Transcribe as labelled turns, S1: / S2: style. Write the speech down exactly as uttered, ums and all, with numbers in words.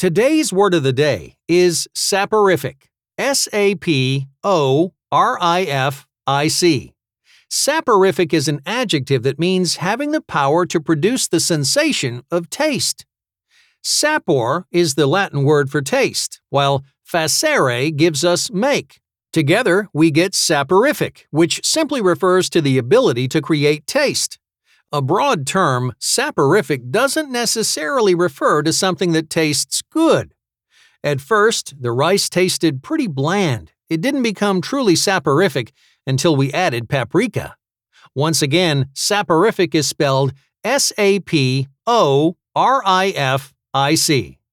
S1: Today's word of the day is saporific. S A P O R I F I C. Saporific is an adjective that means having the power to produce the sensation of taste. Sapor is the Latin word for taste, while facere gives us make. Together, we get saporific, which simply refers to the ability to create taste. A broad term, saporific doesn't necessarily refer to something that tastes good. At first, the rice tasted pretty bland. It didn't become truly saporific until we added paprika. Once again, saporific is spelled S A P O R I F I C.